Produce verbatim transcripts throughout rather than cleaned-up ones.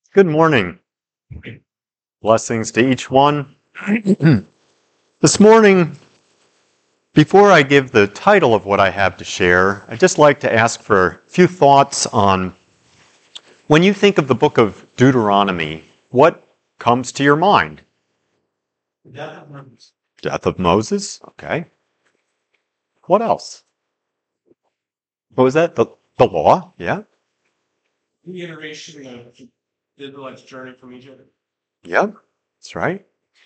Good morning. Blessings to each one. This morning, before I give the title of what I have to share, I'd just like to ask for a few thoughts on when you think of the book of Deuteronomy, what comes to your mind? Death of Moses. Death of Moses? Okay. What else? What was that? The, the law? Yeah? The iteration of the Israelites' journey from Egypt. Yep. That's right.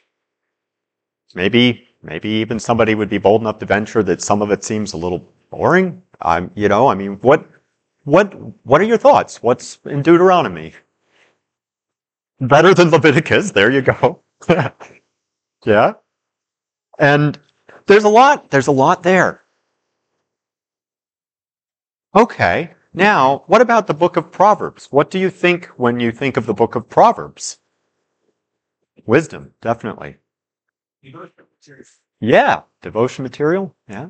Maybe, maybe even somebody would be bold enough to venture that some of it seems a little boring. Um, you know, I mean, what, what, what are your thoughts? What's in Deuteronomy? Better than Leviticus. There you go. Yeah. And there's a lot. There's a lot there. Okay. Now, what about the book of Proverbs? What do you think when you think of the book of Proverbs? Wisdom, definitely. Devotion material. Yeah. Devotion material. Yeah.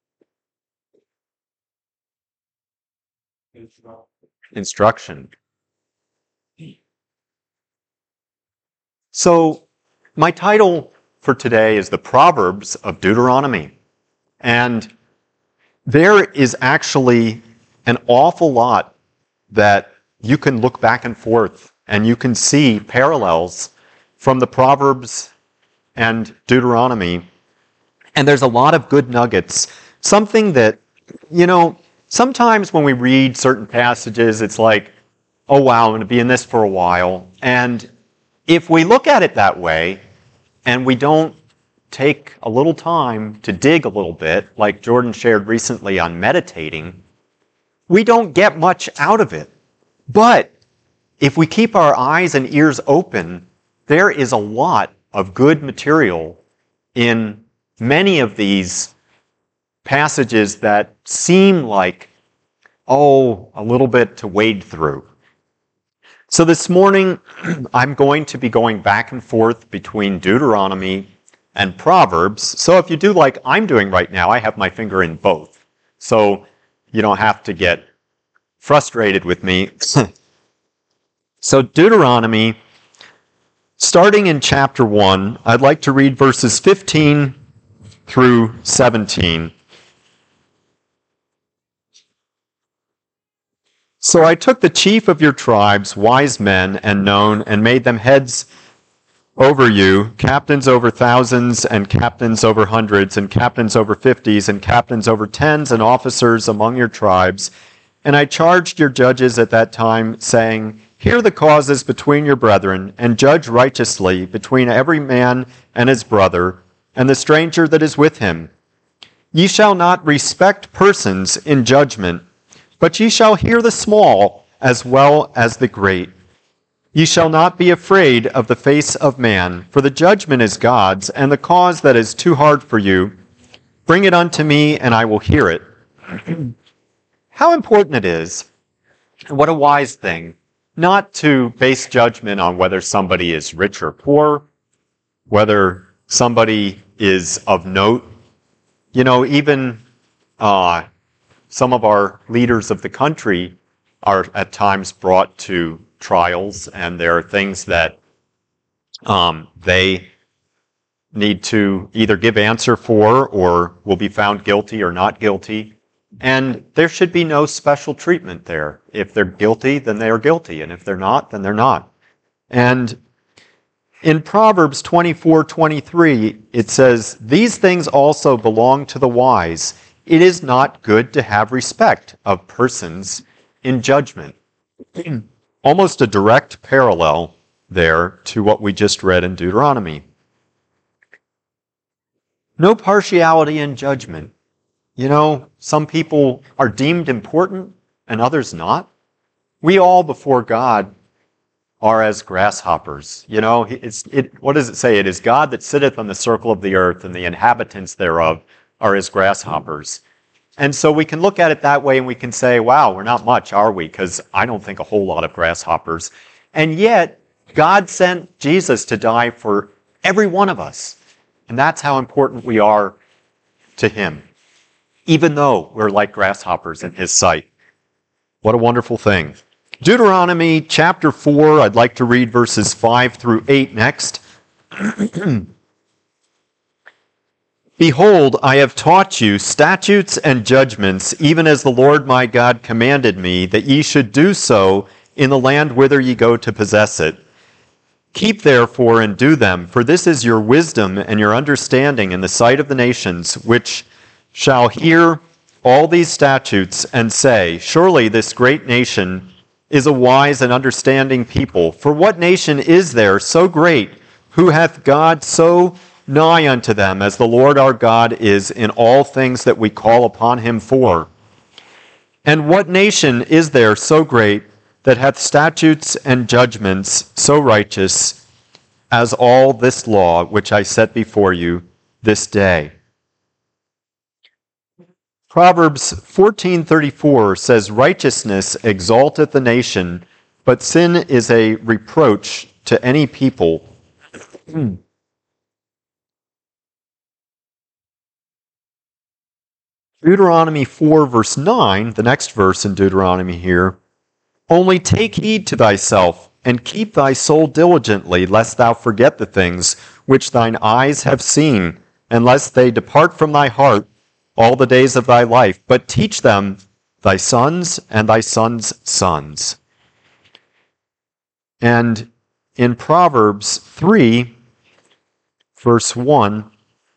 Instruction. So, my title for today is The Proverbs of Deuteronomy. And there is actually an awful lot that you can look back and forth and you can see parallels from the Proverbs and Deuteronomy. And there's a lot of good nuggets. Something that, you know, sometimes when we read certain passages, it's like, oh wow, I'm going to be in this for a while. And if we look at it that way, and we don't take a little time to dig a little bit, like Jordan shared recently on meditating, we don't get much out of it. But if we keep our eyes and ears open, there is a lot of good material in many of these passages that seem like, oh, a little bit to wade through. So this morning, I'm going to be going back and forth between Deuteronomy and Proverbs. So if you do like I'm doing right now, I have my finger in both. So you don't have to get frustrated with me. So Deuteronomy, starting in chapter one, I'd like to read verses fifteen through seventeen. So I took the chief of your tribes, wise men and known, and made them heads over you, captains over thousands, and captains over hundreds, and captains over fifties, and captains over tens, and officers among your tribes. And I charged your judges at that time, saying, hear the causes between your brethren, and judge righteously between every man and his brother, and the stranger that is with him. Ye shall not respect persons in judgment, but ye shall hear the small as well as the great. Ye shall not be afraid of the face of man, for the judgment is God's, and the cause that is too hard for you, bring it unto me, and I will hear it. How important it is, and what a wise thing, not to base judgment on whether somebody is rich or poor, whether somebody is of note. You know, even uh, some of our leaders of the country are at times brought to trials, and there are things that um, they need to either give answer for or will be found guilty or not guilty. And there should be no special treatment there. If they're guilty, then they are guilty. And if they're not, then they're not. And in Proverbs twenty-four twenty-three, it says, these things also belong to the wise. It is not good to have respect of persons in judgment. Almost a direct parallel there to what we just read in Deuteronomy. No partiality in judgment. You know, some people are deemed important and others not. We all before God are as grasshoppers. You know, it's, it, what does it say? It is God that sitteth on the circle of the earth, and the inhabitants thereof are as grasshoppers. And so we can look at it that way and we can say, wow, we're not much, are we? Because I don't think a whole lot of grasshoppers. And yet, God sent Jesus to die for every one of us. And that's how important we are to him, even though we're like grasshoppers in his sight. What a wonderful thing. Deuteronomy chapter four, I'd like to read verses five through eight next. Behold, I have taught you statutes and judgments, even as the Lord my God commanded me, that ye should do so in the land whither ye go to possess it. Keep therefore and do them, for this is your wisdom and your understanding in the sight of the nations, which shall hear all these statutes and say, surely this great nation is a wise and understanding people. For what nation is there so great, who hath God so nigh unto them, as the Lord our God is in all things that we call upon him for? And what nation is there so great, that hath statutes and judgments so righteous, as all this law which I set before you this day? Proverbs fourteen thirty-four says, righteousness exalteth the nation, but sin is a reproach to any people. Deuteronomy four, verse nine, the next verse in Deuteronomy here, only take heed to thyself, and keep thy soul diligently, lest thou forget the things which thine eyes have seen, and lest they depart from thy heart all the days of thy life, but teach them thy sons and thy sons' sons. And in Proverbs three, verse one,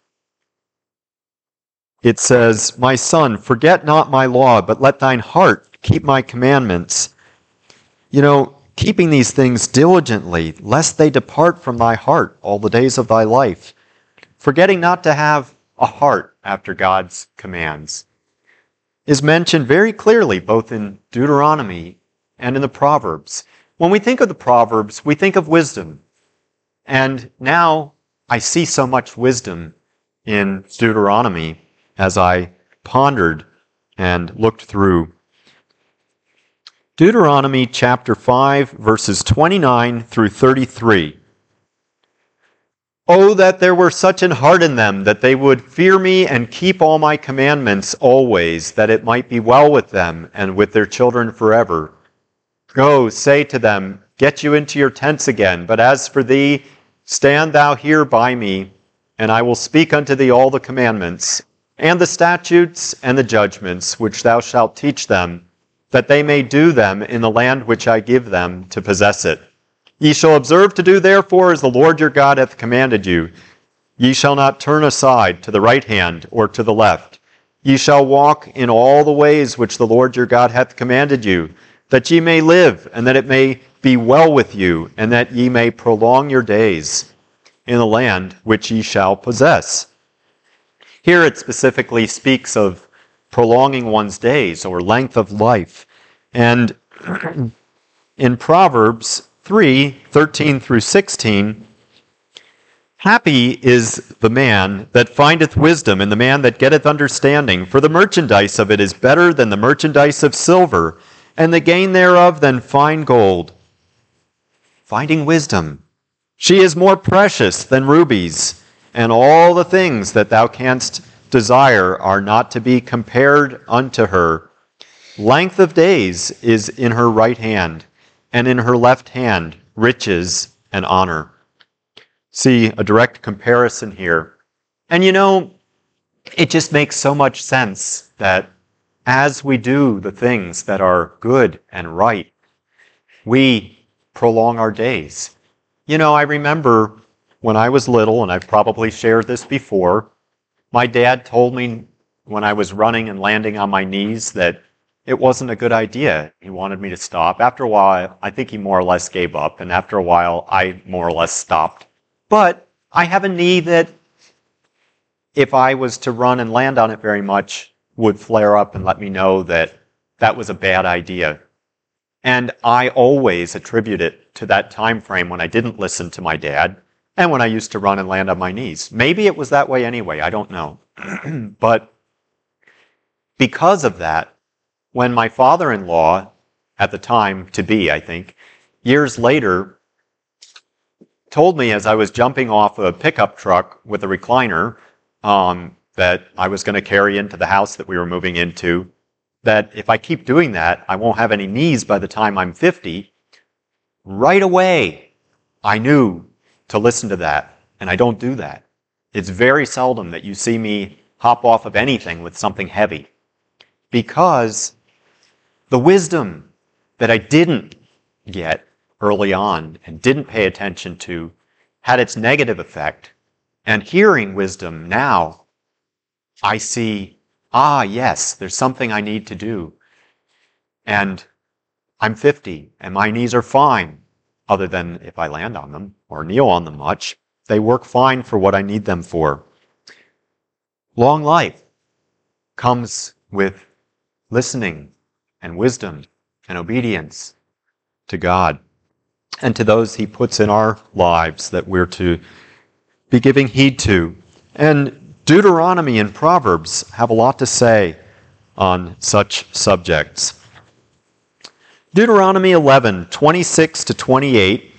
it says, my son, forget not my law, but let thine heart keep my commandments. You know, keeping these things diligently, lest they depart from thy heart all the days of thy life. Forgetting not to have a heart after God's commands is mentioned very clearly both in Deuteronomy and in the Proverbs. When we think of the Proverbs, we think of wisdom. And now I see so much wisdom in Deuteronomy as I pondered and looked through. Deuteronomy chapter five, verses twenty-nine through thirty-three. Oh, that there were such an heart in them, that they would fear me and keep all my commandments always, that it might be well with them and with their children forever. Go, say to them, get you into your tents again. But as for thee, stand thou here by me, and I will speak unto thee all the commandments, and the statutes and the judgments, which thou shalt teach them, that they may do them in the land which I give them to possess it. Ye shall observe to do therefore as the Lord your God hath commanded you. Ye shall not turn aside to the right hand or to the left. Ye shall walk in all the ways which the Lord your God hath commanded you, that ye may live, and that it may be well with you, and that ye may prolong your days in the land which ye shall possess. Here it specifically speaks of prolonging one's days or length of life. And in Proverbs three, thirteen through sixteen, happy is the man that findeth wisdom, and the man that getteth understanding, for the merchandise of it is better than the merchandise of silver, and the gain thereof than fine gold. Finding wisdom. She is more precious than rubies, and all the things that thou canst desire are not to be compared unto her. Length of days is in her right hand, and in her left hand riches and honor. See a direct comparison here. And you know, it just makes so much sense that as we do the things that are good and right, we prolong our days. You know, I remember when I was little, and I've probably shared this before, my dad told me when I was running and landing on my knees that it wasn't a good idea. He wanted me to stop. After a while, I think he more or less gave up, and after a while, I more or less stopped. But I have a knee that, if I was to run and land on it very much, would flare up and let me know that that was a bad idea. And I always attribute it to that time frame when I didn't listen to my dad and when I used to run and land on my knees. Maybe it was that way anyway, I don't know. But because of that, when my father-in-law, at the time to be, I think, years later, told me as I was jumping off a pickup truck with a recliner um, that I was going to carry into the house that we were moving into, that if I keep doing that, I won't have any knees by the time I'm fifty. Right away, I knew to listen to that, and I don't do that. It's very seldom that you see me hop off of anything with something heavy, because the wisdom that I didn't get early on and didn't pay attention to had its negative effect. And hearing wisdom now, I see, ah, yes, there's something I need to do. And I'm fifty, and my knees are fine, other than if I land on them or kneel on them much. They work fine for what I need them for. Long life comes with listening and wisdom and obedience to God and to those He puts in our lives that we're to be giving heed to. And Deuteronomy and Proverbs have a lot to say on such subjects. Deuteronomy eleven, twenty-six to twenty-eight.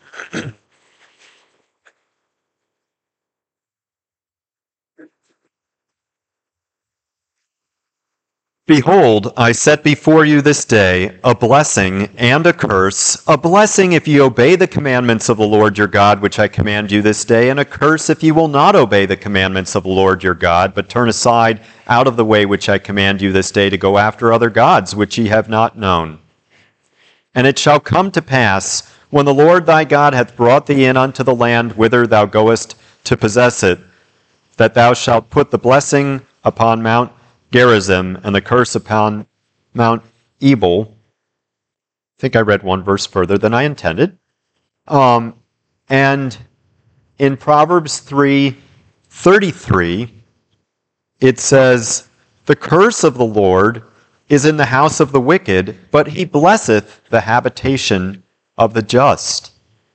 Behold, I set before you this day a blessing and a curse, a blessing if you obey the commandments of the Lord your God, which I command you this day, and a curse if you will not obey the commandments of the Lord your God, but turn aside out of the way which I command you this day to go after other gods, which ye have not known. And it shall come to pass, when the Lord thy God hath brought thee in unto the land whither thou goest to possess it, that thou shalt put the blessing upon Mount Gerizim and the curse upon Mount Ebal. I think I read one verse further than I intended. Um, and in Proverbs three thirty-three, it says, the curse of the Lord is in the house of the wicked, but he blesseth the habitation of the just.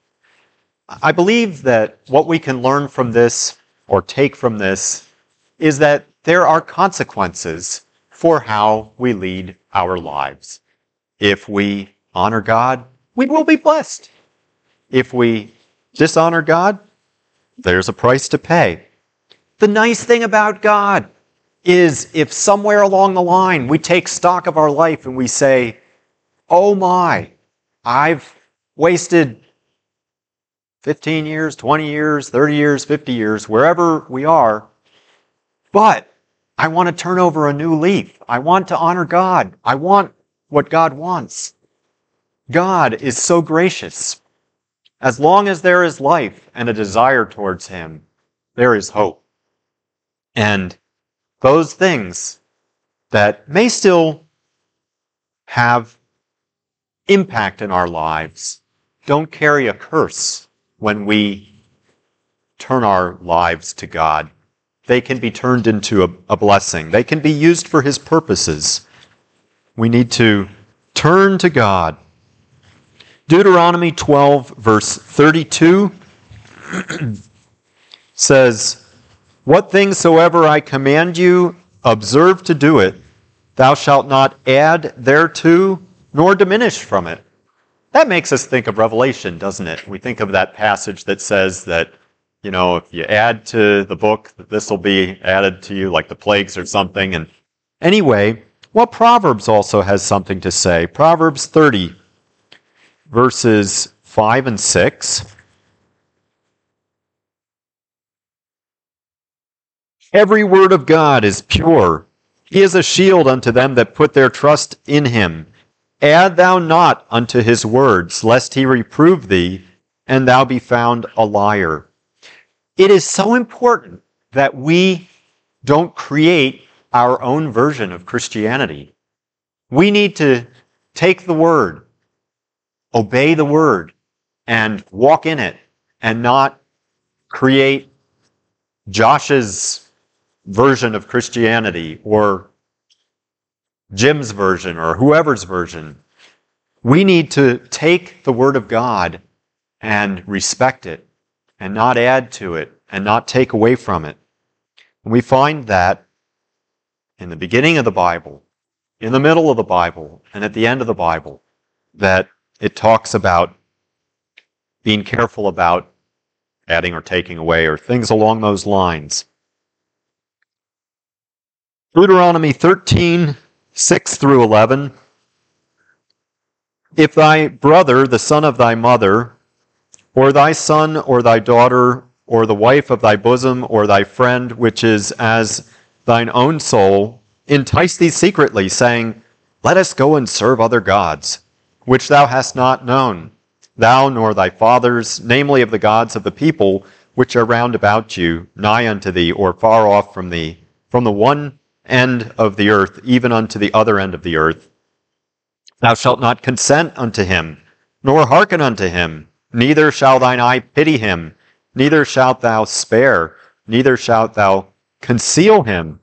I believe that what we can learn from this or take from this is that there are consequences for how we lead our lives. If we honor God, we will be blessed. If we dishonor God, there's a price to pay. The nice thing about God is if somewhere along the line we take stock of our life and we say, oh my, I've wasted fifteen years, twenty years, thirty years, fifty years, wherever we are, but I want to turn over a new leaf. I want to honor God. I want what God wants. God is so gracious. As long as there is life and a desire towards Him, there is hope. And those things that may still have impact in our lives don't carry a curse when we turn our lives to God. They can be turned into a, a blessing. They can be used for His purposes. We need to turn to God. Deuteronomy twelve, verse thirty-two says, what things soever I command you, observe to do it. Thou shalt not add thereto, nor diminish from it. That makes us think of Revelation, doesn't it? We think of that passage that says that, you know, if you add to the book, this will be added to you like the plagues or something. And anyway, well, Proverbs also has something to say. Proverbs thirty, verses five and six. Every word of God is pure. He is a shield unto them that put their trust in Him. Add thou not unto His words, lest He reprove thee, and thou be found a liar. It is so important that we don't create our own version of Christianity. We need to take the Word, obey the Word, and walk in it, and not create Josh's version of Christianity or Jim's version or whoever's version. We need to take the Word of God and respect it and not add to it and not take away from it. And we find that in the beginning of the Bible, in the middle of the Bible, and at the end of the Bible, that it talks about being careful about adding or taking away or things along those lines. Deuteronomy thirteen, six through eleven. If thy brother, the son of thy mother, or thy son or thy daughter, or the wife of thy bosom, or thy friend, which is as thine own soul, entice thee secretly, saying, Let us go and serve other gods, which thou hast not known, thou nor thy fathers, namely of the gods of the people which are round about you, nigh unto thee, or far off from thee, from the one end of the earth, even unto the other end of the earth. Thou shalt not consent unto him, nor hearken unto him, neither shall thine eye pity him, neither shalt thou spare, neither shalt thou conceal him.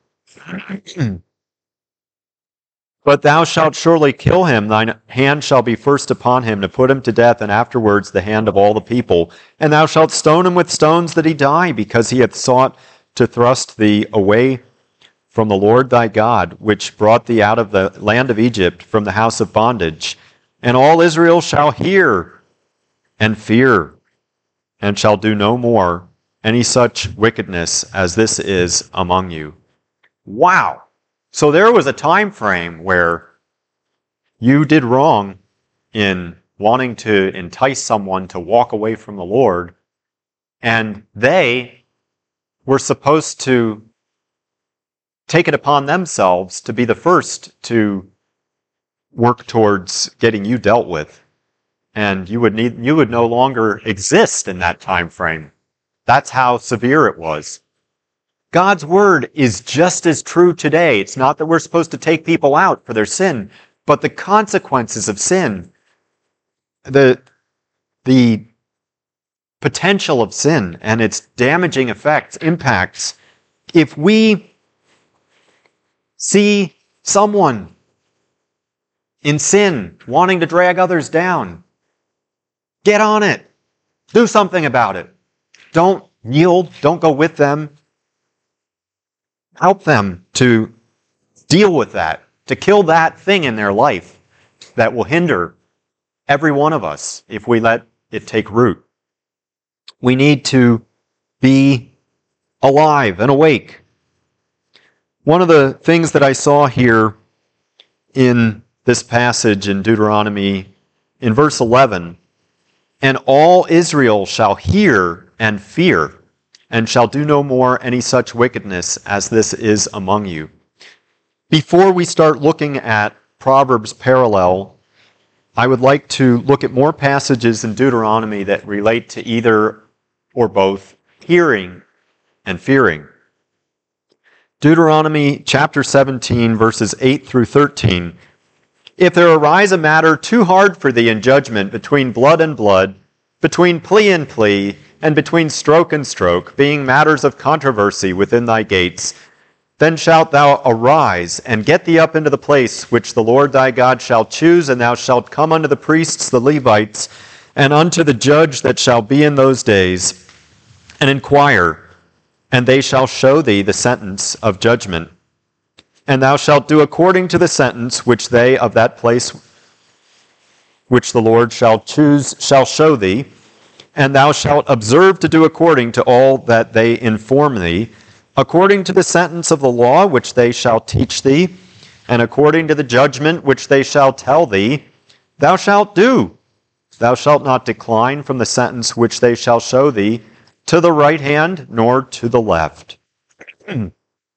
But thou shalt surely kill him, thine hand shall be first upon him to put him to death, and afterwards the hand of all the people. And thou shalt stone him with stones that he die, because he hath sought to thrust thee away from the Lord thy God, which brought thee out of the land of Egypt, from the house of bondage. And all Israel shall hear and fear, and shall do no more any such wickedness as this is among you. Wow! So there was a time frame where you did wrong in wanting to entice someone to walk away from the Lord, and they were supposed to take it upon themselves to be the first to work towards getting you dealt with. And you would need you would no longer exist in that time frame. That's how severe it was. God's word is just as true today. It's not that we're supposed to take people out for their sin, but the consequences of sin, the, the potential of sin and its damaging effects, impacts, if we see someone in sin wanting to drag others down, get on it. Do something about it. Don't yield. Don't go with them. Help them to deal with that, to kill that thing in their life that will hinder every one of us if we let it take root. We need to be alive and awake. One of the things that I saw here in this passage in Deuteronomy, in verse eleven, and all Israel shall hear and fear, and shall do no more any such wickedness as this is among you. Before we start looking at Proverbs parallel, I would like to look at more passages in Deuteronomy that relate to either or both hearing and fearing. Deuteronomy chapter seventeen, verses eight through thirteen. If there arise a matter too hard for thee in judgment between blood and blood, between plea and plea, and between stroke and stroke, being matters of controversy within thy gates, then shalt thou arise, and get thee up into the place which the Lord thy God shall choose, and thou shalt come unto the priests, the Levites, and unto the judge that shall be in those days, and inquire, and they shall show thee the sentence of judgment. And thou shalt do according to the sentence which they of that place which the Lord shall choose shall show thee, and thou shalt observe to do according to all that they inform thee, according to the sentence of the law which they shall teach thee, and according to the judgment which they shall tell thee, thou shalt do. Thou shalt not decline from the sentence which they shall show thee, to the right hand, nor to the left. And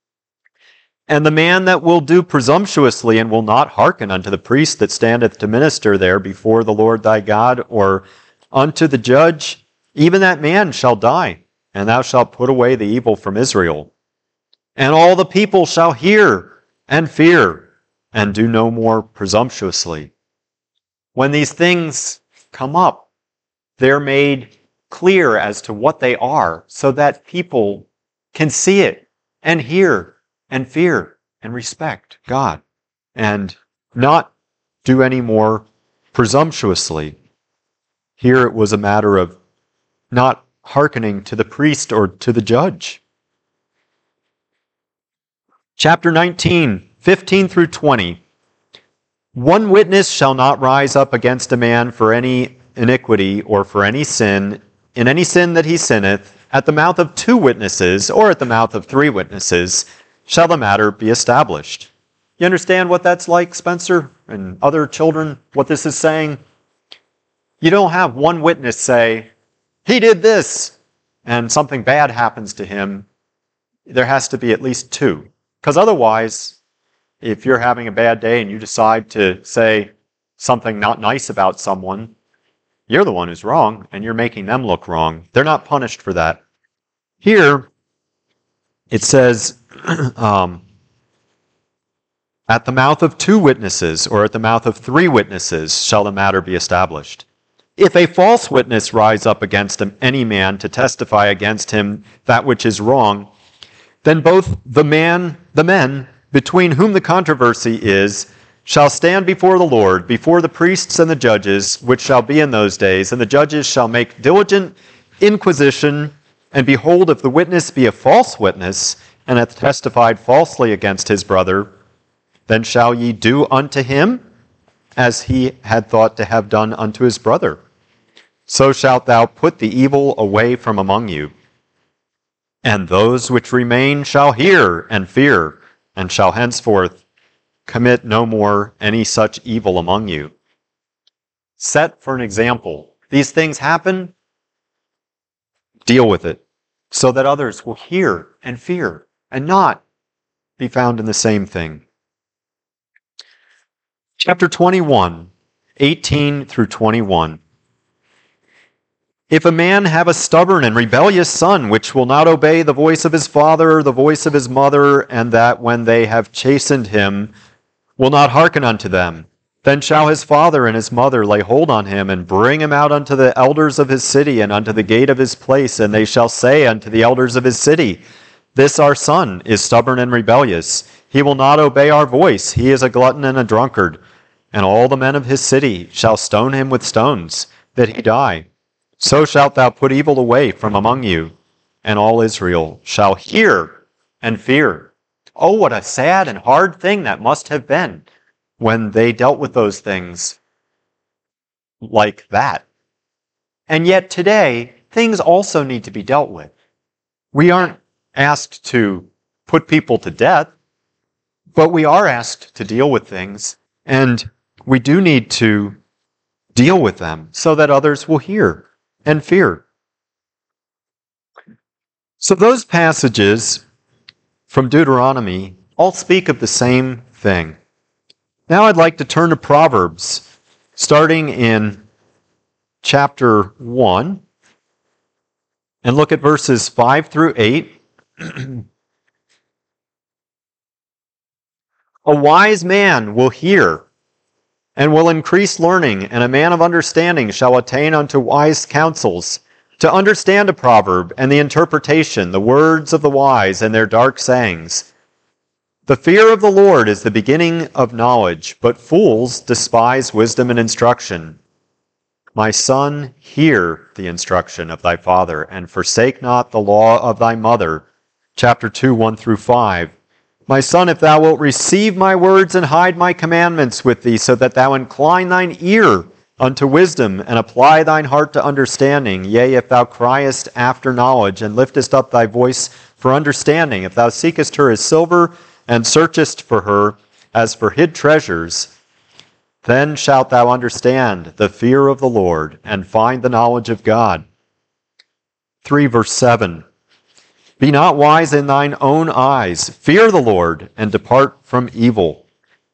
the man that will do presumptuously and will not hearken unto the priest that standeth to minister there before the Lord thy God, or unto the judge, even that man shall die, and thou shalt put away the evil from Israel. And all the people shall hear and fear, and do no more presumptuously. When these things come up, they're made clear as to what they are, so that people can see it and hear and fear and respect God, and not do any more presumptuously. Here it was a matter of not hearkening to the priest or to the judge. Chapter nineteen, fifteen through twenty. One witness shall not rise up against a man for any iniquity or for any sin, in any sin that he sinneth. At the mouth of two witnesses, or at the mouth of three witnesses, shall the matter be established. You understand what that's like, Spencer, and other children, what this is saying? You don't have one witness say, he did this, and something bad happens to him. There has to be at least two. Because otherwise, if you're having a bad day and you decide to say something not nice about someone, you're the one who's wrong, and you're making them look wrong. They're not punished for that. Here, it says, um, at the mouth of two witnesses, or at the mouth of three witnesses, shall the matter be established. If a false witness rise up against him, any man to testify against him that which is wrong, then both the man, the men, between whom the controversy is, shall stand before the Lord, before the priests and the judges, which shall be in those days, and the judges shall make diligent inquisition, and behold, if the witness be a false witness, and hath testified falsely against his brother, then shall ye do unto him as he had thought to have done unto his brother. So shalt thou put the evil away from among you. And those which remain shall hear and fear, and shall henceforth commit no more any such evil among you. Set for an example. These things happen, deal with it, so that others will hear and fear, and not be found in the same thing. Chapter twenty-one, eighteen through twenty-one. If a man have a stubborn and rebellious son, which will not obey the voice of his father or the voice of his mother, and that when they have chastened him, will not hearken unto them, then shall his father and his mother lay hold on him, and bring him out unto the elders of his city, and unto the gate of his place, and they shall say unto the elders of his city, This our son is stubborn and rebellious. He will not obey our voice. He is a glutton and a drunkard. And all the men of his city shall stone him with stones, that he die. So shalt thou put evil away from among you, and all Israel shall hear and fear. Oh, what a sad and hard thing that must have been when they dealt with those things like that. And yet today, things also need to be dealt with. We aren't asked to put people to death, but we are asked to deal with things, and we do need to deal with them so that others will hear and fear. So those passages from Deuteronomy all speak of the same thing. Now I'd like to turn to Proverbs, starting in chapter one, and look at verses five through eight. A wise man will hear and will increase learning, and a man of understanding shall attain unto wise counsels, to understand a proverb and the interpretation, the words of the wise and their dark sayings. The fear of the Lord is the beginning of knowledge, but fools despise wisdom and instruction. My son, hear the instruction of thy father, and forsake not the law of thy mother. Chapter two, one through five. My son, if thou wilt receive my words and hide my commandments with thee, so that thou incline thine ear unto wisdom, and apply thine heart to understanding, yea, if thou criest after knowledge, and liftest up thy voice for understanding, if thou seekest her as silver, and searchest for her as for hid treasures, then shalt thou understand the fear of the Lord, and find the knowledge of God. three verse seven. Be not wise in thine own eyes. Fear the Lord, and depart from evil.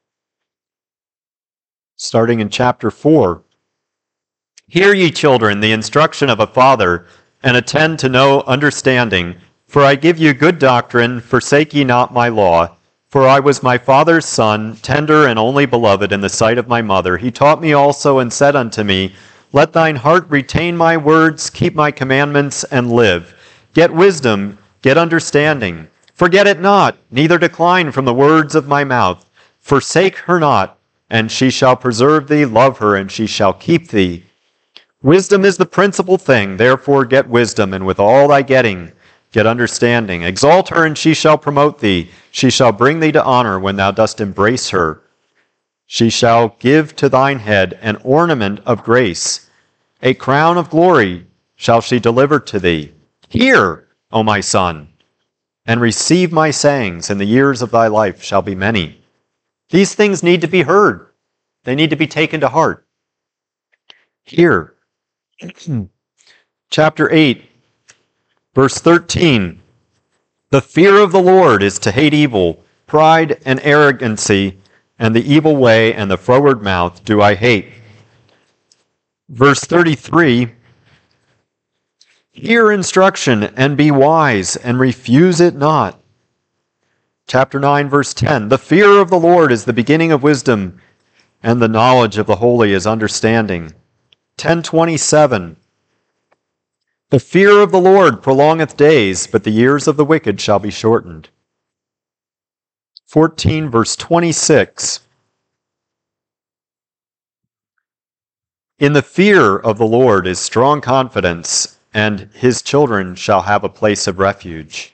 Starting in chapter four. Hear ye, children, the instruction of a father, and attend to no understanding. For I give you good doctrine, forsake ye not my law. For I was my father's son, tender and only beloved in the sight of my mother. He taught me also, and said unto me, Let thine heart retain my words, keep my commandments, and live. Get wisdom, get understanding. Forget it not, neither decline from the words of my mouth. Forsake her not, and she shall preserve thee. Love her, and she shall keep thee. Wisdom is the principal thing, therefore get wisdom, and with all thy getting, get understanding. Exalt her, and she shall promote thee. She shall bring thee to honor when thou dost embrace her. She shall give to thine head an ornament of grace. A crown of glory shall she deliver to thee. Hear, O my son, and receive my sayings, and the years of thy life shall be many. These things need to be heard. They need to be taken to heart. Here, chapter eight, verse thirteen. The fear of the Lord is to hate evil, pride and arrogancy, and the evil way and the froward mouth do I hate. Verse thirty-three, hear instruction and be wise and refuse it not. Chapter nine, verse ten, the fear of the Lord is the beginning of wisdom, and the knowledge of the holy is understanding. ten twenty-seven, the fear of the Lord prolongeth days, but the years of the wicked shall be shortened. fourteen, verse twenty-six, in the fear of the Lord is strong confidence, and his children shall have a place of refuge.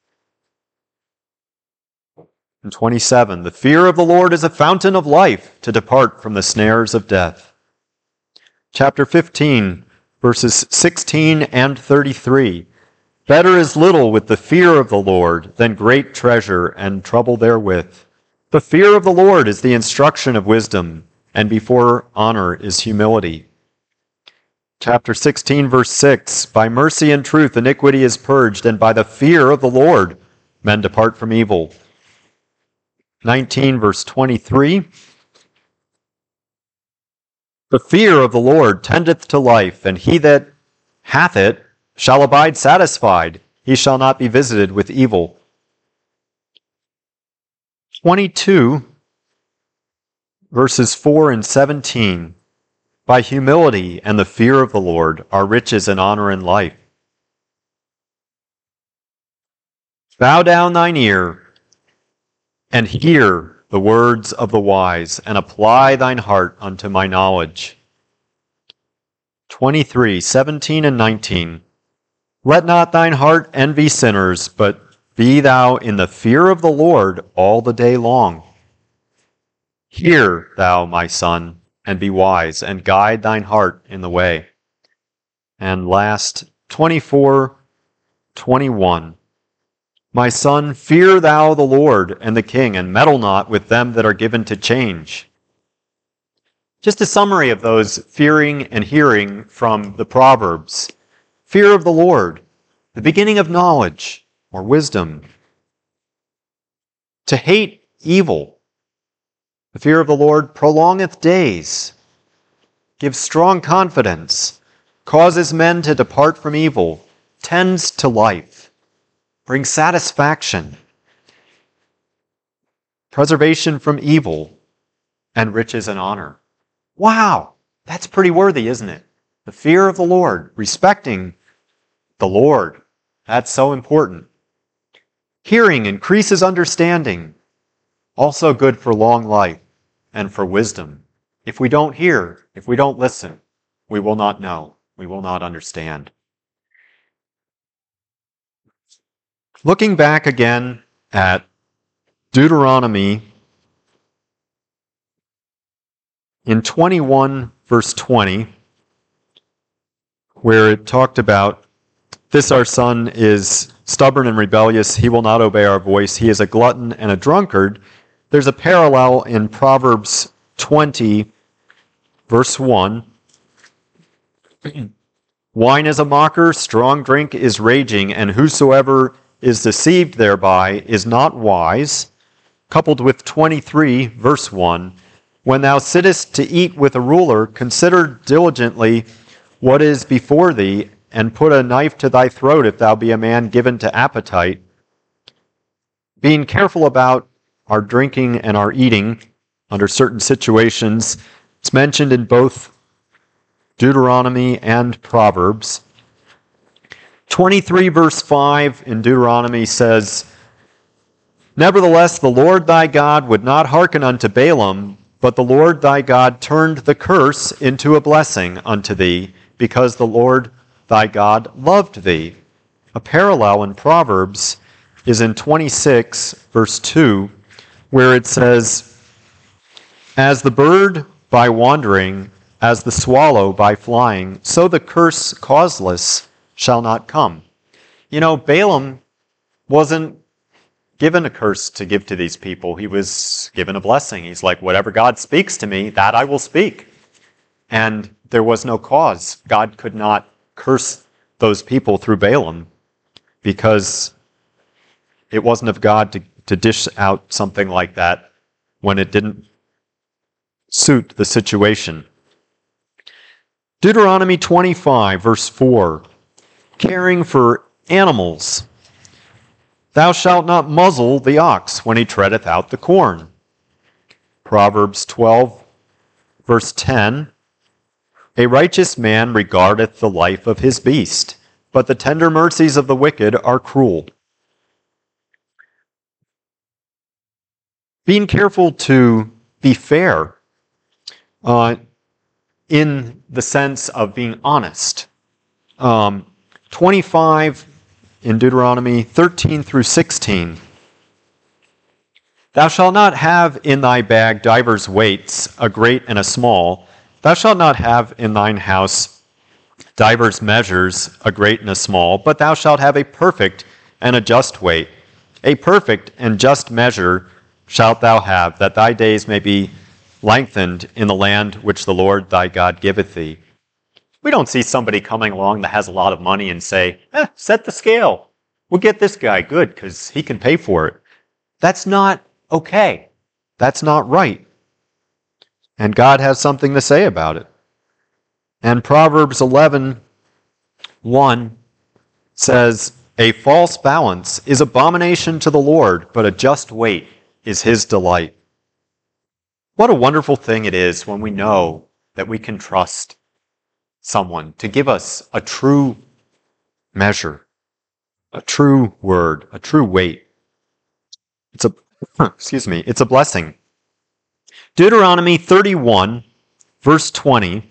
And twenty-seven, the fear of the Lord is a fountain of life, to depart from the snares of death. Chapter fifteen, verses sixteen and thirty-three, better is little with the fear of the Lord than great treasure and trouble therewith. The fear of the Lord is the instruction of wisdom, and before honor is humility. Chapter sixteen, verse six, by mercy and truth iniquity is purged, and by the fear of the Lord men depart from evil. nineteen, verse twenty-three, the fear of the Lord tendeth to life, and he that hath it shall abide satisfied. He shall not be visited with evil. twenty-two, verses four and seventeen, by humility and the fear of the Lord are riches and honor and life. Bow down thine ear, and hear the words of the wise, and apply thine heart unto my knowledge. twenty-three, seventeen and nineteen. Let not thine heart envy sinners, but be thou in the fear of the Lord all the day long. Hear thou, my son, and be wise, and guide thine heart in the way. And last, twenty-four, twenty-one. My son, fear thou the Lord and the king, and meddle not with them that are given to change. Just a summary of those fearing and hearing from the Proverbs. Fear of the Lord, the beginning of knowledge or wisdom. To hate evil. The fear of the Lord prolongeth days, gives strong confidence, causes men to depart from evil, tends to life, brings satisfaction, preservation from evil, and riches and honor. Wow, that's pretty worthy, isn't it? The fear of the Lord, respecting the Lord. That's so important. Hearing increases understanding. Also good for long life and for wisdom. If we don't hear, if we don't listen, we will not know. We will not understand. Looking back again at Deuteronomy in twenty-one, verse twenty, where it talked about, this our son is stubborn and rebellious, he will not obey our voice, he is a glutton and a drunkard. There's a parallel in Proverbs twenty, verse one. Wine is a mocker, strong drink is raging, and whosoever is deceived thereby is not wise. Coupled with twenty-three, verse one. When thou sittest to eat with a ruler, consider diligently what is before thee, and put a knife to thy throat if thou be a man given to appetite. Being careful about our drinking and our eating under certain situations, it's mentioned in both Deuteronomy and Proverbs. twenty-three verse five in Deuteronomy says, Nevertheless, the Lord thy God would not hearken unto Balaam, but the Lord thy God turned the curse into a blessing unto thee, because the Lord thy God loved thee. A parallel in Proverbs is in twenty-six, verse two, where it says, As the bird by wandering, as the swallow by flying, so the curse causeless shall not come. You know, Balaam wasn't given a curse to give to these people. He was given a blessing. He's like, whatever God speaks to me, that I will speak. And there was no cause. God could not curse those people through Balaam because it wasn't of God to, to dish out something like that when it didn't suit the situation. Deuteronomy twenty-five, verse four, caring for animals. Thou shalt not muzzle the ox when he treadeth out the corn. Proverbs twelve, verse ten, a righteous man regardeth the life of his beast, but the tender mercies of the wicked are cruel. Being careful to be fair uh, in the sense of being honest. Um, twenty-five in Deuteronomy thirteen through sixteen. Thou shalt not have in thy bag divers weights, a great and a small. Thou shalt not have in thine house divers measures, a great and a small, but thou shalt have a perfect and a just weight. A perfect and just measure shalt thou have, that thy days may be lengthened in the land which the Lord thy God giveth thee. We don't see somebody coming along that has a lot of money and say, eh, set the scale. We'll get this guy good because he can pay for it. That's not okay. That's not right. And God has something to say about it. And Proverbs eleven, one says, a false balance is abomination to the Lord, but a just weight is his delight. What a wonderful thing it is when we know that we can trust someone to give us a true measure, a true word, a true weight. It's a, excuse me, it's a blessing. Deuteronomy thirty-one, verse twenty.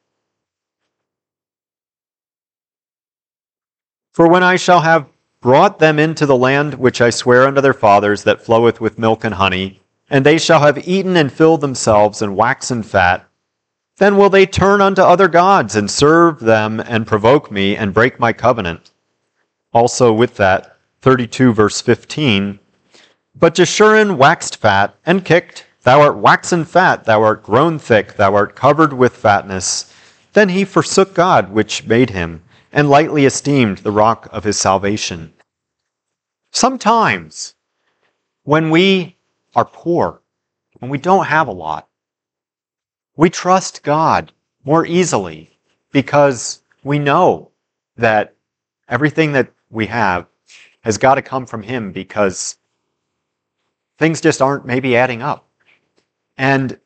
For when I shall have brought them into the land which I swear unto their fathers, that floweth with milk and honey, and they shall have eaten and filled themselves and waxen fat, then will they turn unto other gods and serve them and provoke me and break my covenant. Also with that, thirty-two verse fifteen, but Jeshurun waxed fat and kicked, thou art waxen fat, thou art grown thick, thou art covered with fatness. Then he forsook God which made him, and lightly esteemed the rock of his salvation. Sometimes, when we are poor, when we don't have a lot, we trust God more easily because we know that everything that we have has got to come from him because things just aren't maybe adding up. And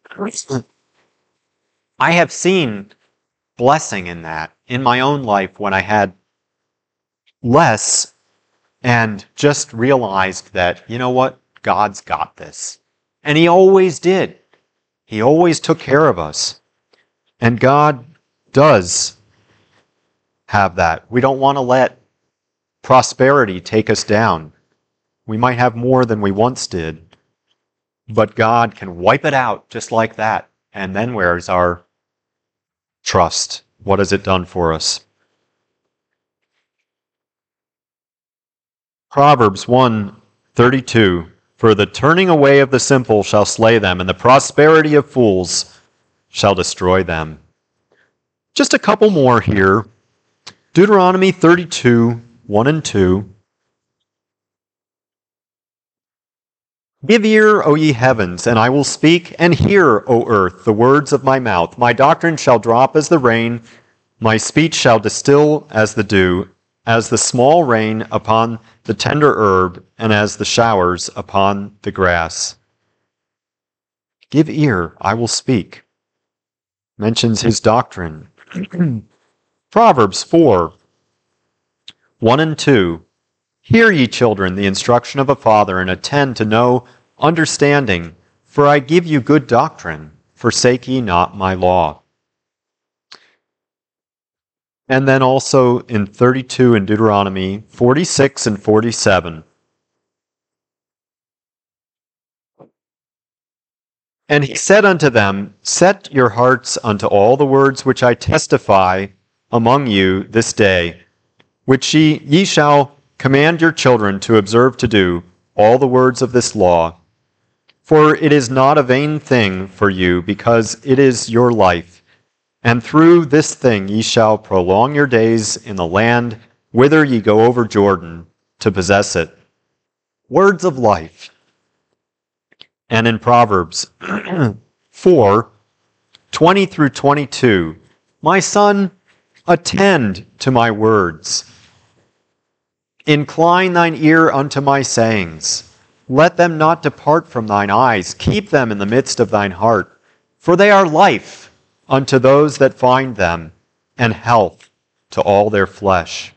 I have seen blessing in that in my own life when I had less and just realized that, you know what, God's got this. And he always did. He always took care of us. And God does have that. We don't want to let prosperity take us down. We might have more than we once did, but God can wipe it out just like that. And then where's our trust? What has it done for us? Proverbs one thirty-two, for the turning away of the simple shall slay them, and the prosperity of fools shall destroy them. Just a couple more here. Deuteronomy thirty-two, one and two. Give ear, O ye heavens, and I will speak, and hear, O earth, the words of my mouth. My doctrine shall drop as the rain, my speech shall distill as the dew, as the small rain upon the tender herb, and as the showers upon the grass. Give ear, I will speak. Mentions his doctrine. Proverbs four, one and two. Hear, ye children, the instruction of a father, and attend to know understanding, for I give you good doctrine. Forsake ye not my law. And then also in thirty-two in Deuteronomy, forty-six and forty-seven. And he said unto them, set your hearts unto all the words which I testify among you this day, which ye, ye shall command your children to observe to do, all the words of this law. For it is not a vain thing for you, because it is your life. And through this thing ye shall prolong your days in the land whither ye go over Jordan to possess it. Words of life. And in Proverbs four, twenty through twenty-two, my son, attend to my words. Incline thine ear unto my sayings. Let them not depart from thine eyes. Keep them in the midst of thine heart. For they are life unto those that find them, and health to all their flesh.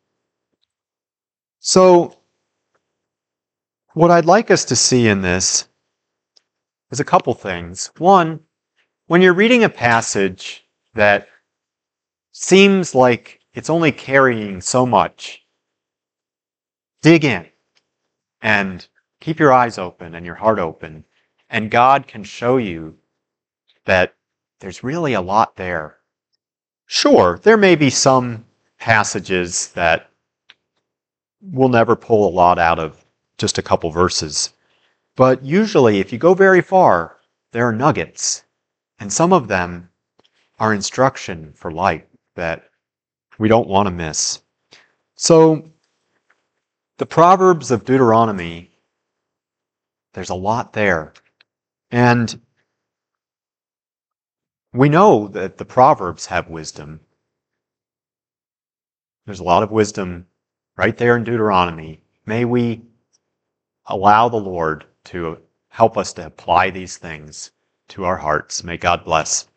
So, what I'd like us to see in this is a couple things. One, when you're reading a passage that seems like it's only carrying so much, dig in and keep your eyes open and your heart open, and God can show you that there's really a lot there. Sure, there may be some passages that we'll never pull a lot out of just a couple verses, but usually if you go very far, there are nuggets, and some of them are instruction for life that we don't want to miss. So, the Proverbs of Deuteronomy, there's a lot there. And we know that the Proverbs have wisdom. There's a lot of wisdom right there in Deuteronomy. May we allow the Lord to help us to apply these things to our hearts. May God bless.